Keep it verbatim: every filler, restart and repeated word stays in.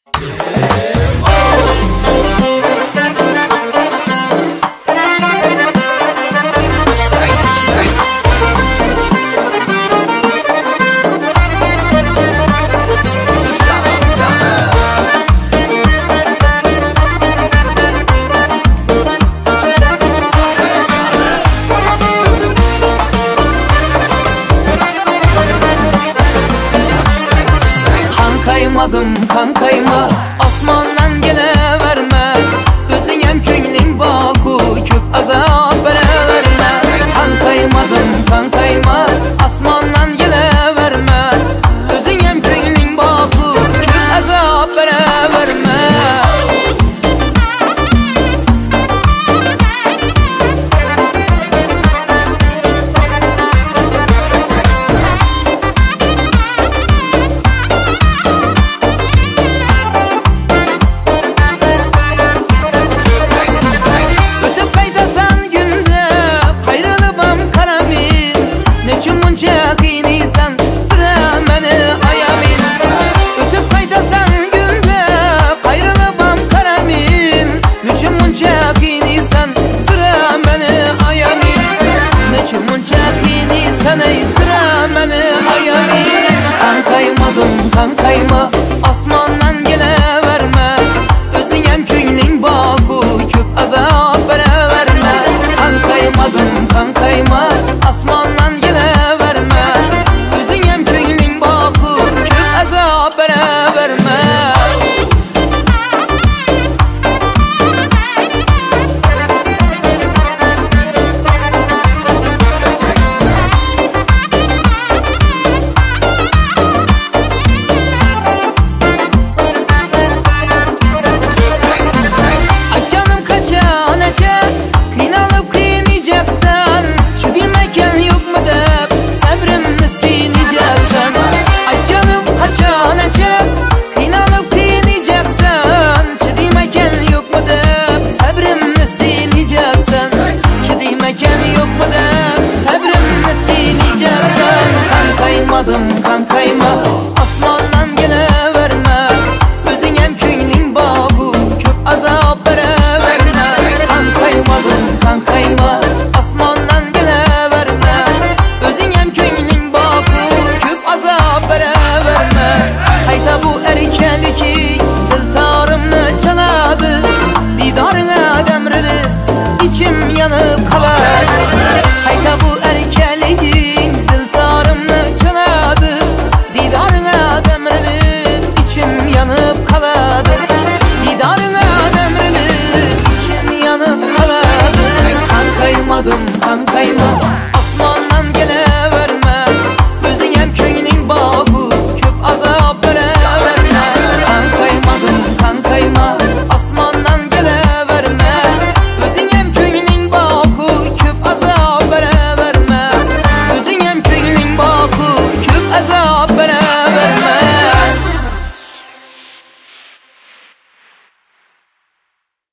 Kaymadım kan kayma, osmondan geleverme. Özün hem ko'ngling boku, ko'p azob beraverme. Kan kaymadım kan kayma, osmondan geleverme. Özün hem ko'ngling boku, ko'p azob beraverme. Kan kaymadım kan kayma, osmondan geleverme. Özün hem ko'ngling boku, ko'p azob beraverme. Kan kaymadım kan kayma, osmondan geleverme. Özün hem ko'ngling boku, ko'p azob beraverme. Kaymadım kan kayma, osmondan geleverme. Özün hem ko'ngling boku, ko'p azob beraverme. Kan kaymadım kan kayma, osmondan geleverme. Özün hem ko'ngling boku, ko'p azob beraverme. Qayta bu erkanlik